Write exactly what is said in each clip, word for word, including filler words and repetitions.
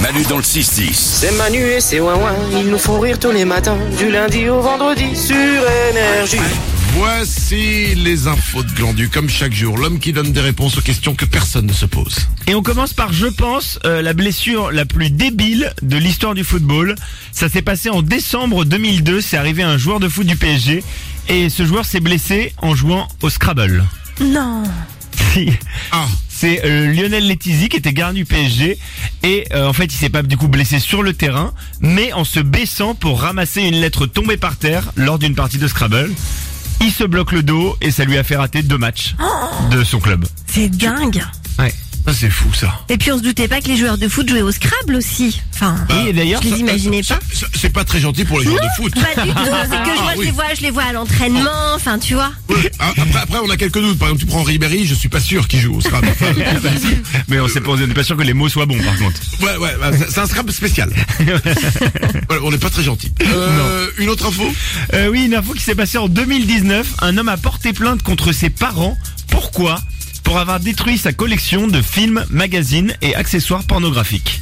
Manu dans le six dix. C'est Manu et c'est Ouin-Ouin, ils nous font rire tous les matins, du lundi au vendredi sur Énergie. Voici les infos de Glandu, comme chaque jour, l'homme qui donne des réponses aux questions que personne ne se pose. Et on commence par, je pense, euh, la blessure la plus débile de l'histoire du football. Ça s'est passé en décembre deux mille deux, c'est arrivé à un joueur de foot du P S G, et ce joueur s'est blessé en jouant au Scrabble. Non. Si. Ah. C'est euh, Lionel Letizzi qui était gardien du P S G et euh, en fait il s'est pas du coup blessé sur le terrain mais en se baissant pour ramasser une lettre tombée par terre lors d'une partie de Scrabble. Il se bloque le dos et ça lui a fait rater deux matchs oh de son club. C'est dingue. Ouais. Ça, c'est fou, ça. Et puis on se doutait pas que les joueurs de foot jouaient au Scrabble aussi. Enfin, bah, et d'ailleurs, je les imaginais pas. Ça, c'est pas très gentil pour les joueurs non, de foot. Pas du tout. C'est que je, vois, ah, oui. je les vois, je les vois à l'entraînement. Enfin, tu vois. Oui. Après, après, on a quelques doutes. Par exemple, tu prends Ribéry, je suis pas sûr qu'il joue au Scrabble. Enfin, mais on n'est pas sûr que les mots soient bons, par contre. Ouais, ouais. Bah, c'est un Scrabble spécial. Voilà, on n'est pas très gentil. Euh, une autre info. Euh, oui, une info qui s'est passée en deux mille dix-neuf. Un homme a porté plainte contre ses parents. Pourquoi ? Pour avoir détruit sa collection de films, magazines et accessoires pornographiques.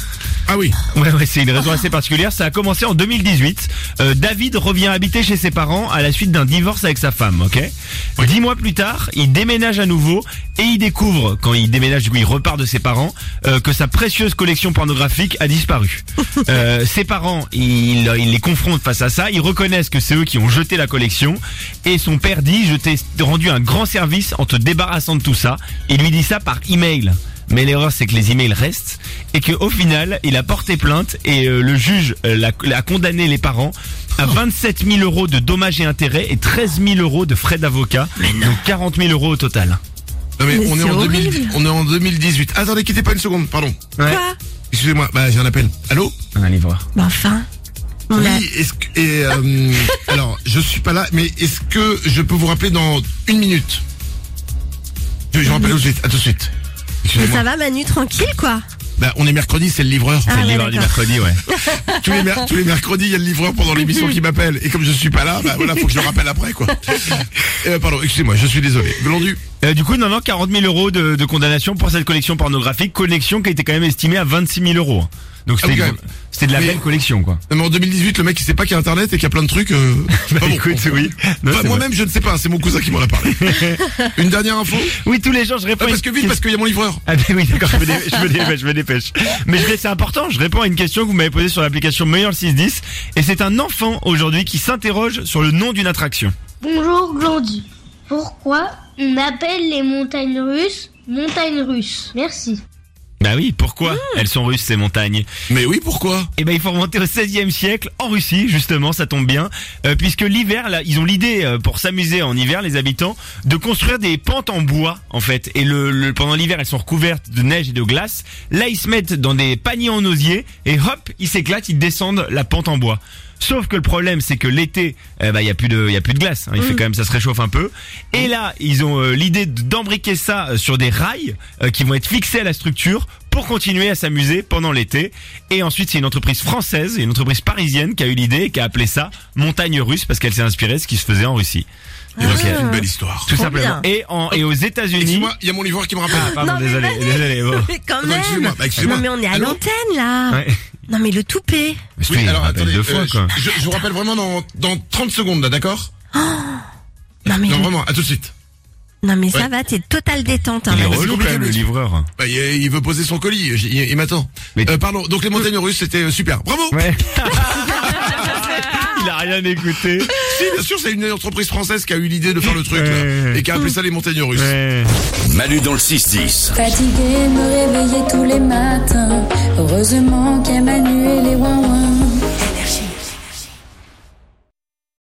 Ah oui. Ouais, ouais, c'est une raison assez particulière. Ça a commencé en deux mille dix-huit. Euh, David revient habiter chez ses parents à la suite d'un divorce avec sa femme, ok ? Oui. Dix mois plus tard, il déménage à nouveau et il découvre, quand il déménage, du coup, il repart de ses parents, euh, que sa précieuse collection pornographique a disparu. euh, ses parents, il, il les confronte face à ça. Ils reconnaissent que c'est eux qui ont jeté la collection et son père dit: je t'ai rendu un grand service en te débarrassant de tout ça. Il lui dit ça par email. Mais l'erreur, c'est que les emails restent et qu'au final, il a porté plainte et euh, le juge euh, l'a, l'a condamné les parents à vingt-sept mille euros de dommages et intérêts et treize mille euros de frais d'avocat. Donc quarante mille euros au total. Non mais, mais on, est en deux mille, on est en deux mille dix-huit. Attendez, quittez pas une seconde, pardon. Ouais. Quoi ? Excusez-moi, bah j'ai un appel. Allô ? Un livreur. Bah enfin. On Oui, a... est-ce que... Et, euh, alors, je suis pas là, mais est-ce que je peux vous rappeler dans une minute ? Je, je vous rappelle tout de suite, à tout de suite. Mais ça va, Manu, tranquille, quoi. Bah, on est mercredi, c'est le livreur. Ah, c'est le ouais, livreur du d'accord. mercredi, ouais. tous, les mer- tous les mercredis, il y a le livreur pendant l'émission qui m'appelle. Et comme je suis pas là, bah voilà, faut que je le rappelle après, quoi. Euh, pardon, excusez-moi, je suis désolé. Glandu. Euh, du coup, non, non, quarante mille euros de, de condamnation pour cette collection pornographique. Collection qui a été quand même estimée à vingt-six mille euros. Donc c'était, Ah, okay. c'était de la Mais- belle collection, quoi. Non, mais en deux mille dix-huit, le mec, il sait pas qu'il y a Internet et qu'il y a plein de trucs. Euh... Bah, ah bon, écoute, bon, oui. Non, Enfin, c'est moi-même, je ne sais pas, c'est mon cousin qui m'en a parlé. Une dernière info ? Oui, tous les jours, je réponds. Ah, à parce une que vite, parce qu'il y a mon livreur. Ah ben oui, d'accord, je me dépêche, je me dépêche, je me dépêche. Mais je vais, c'est important, je réponds à une question que vous m'avez posée sur l'application Meilleur six dix. Et c'est un enfant aujourd'hui qui s'interroge sur le nom d'une attraction. Bonjour Glandy. Pourquoi on appelle les montagnes russes montagnes russes? Merci. Bah oui, pourquoi elles sont russes ces montagnes? Mais oui, pourquoi ? Eh ben il faut remonter au seizième siècle en Russie, justement, ça tombe bien, euh, puisque l'hiver, là, ils ont l'idée euh, pour s'amuser en hiver, les habitants, de construire des pentes en bois, en fait. Et le, le pendant l'hiver, elles sont recouvertes de neige et de glace. Là, ils se mettent dans des paniers en osier et hop, ils s'éclatent, ils descendent la pente en bois. Sauf que le problème, c'est que l'été, euh, bah il y a plus de, il y a plus de glace. Hein, il mmh. fait quand même, ça se réchauffe un peu. Et là, ils ont euh, l'idée d'embriquer ça euh, sur des rails euh, qui vont être fixés à la structure pour continuer à s'amuser pendant l'été. Et ensuite, c'est une entreprise française, une entreprise parisienne qui a eu l'idée et qui a appelé ça montagne russe parce qu'elle s'est inspirée de ce qui se faisait en Russie. Et donc, c'est une belle histoire. Tout Trop simplement. bien. Et en et aux États-Unis. Excuse-moi, il y a mon livreur qui me rappelle. Ah, pardon, Non, mais désolé, vas-y. désolé. Bon. Mais quand Non, même. excusez-moi, bah, excusez-moi. Non, mais on est à Allô l'antenne, là. Ouais. Non, mais le toupet. Mais Oui, il alors rappelle attendez, deux fois, euh, quoi. je, je vous rappelle vraiment dans, dans trente secondes, là, d'accord ? Non, mais, Non, vraiment, à tout de suite. non, mais Ouais. ça va, t'es totale détente, hein, Il est Manu. c'est relou quand compliqué, même, le mais- livreur. Bah, il, il veut poser son colis, il, il m'attend. Mais- Euh, pardon, donc les montagnes russes, c'était euh, super. Bravo ! Ouais. Il a rien écouté. Si, bien sûr, c'est une entreprise française qui a eu l'idée de faire le truc, Ouais. là, et qui a appelé ça les montagnes russes. Ouais. Manu dans le six dix. Fatigué, me réveiller tous les matins. Heureusement qu'il y a Manu et les ouin-ouin.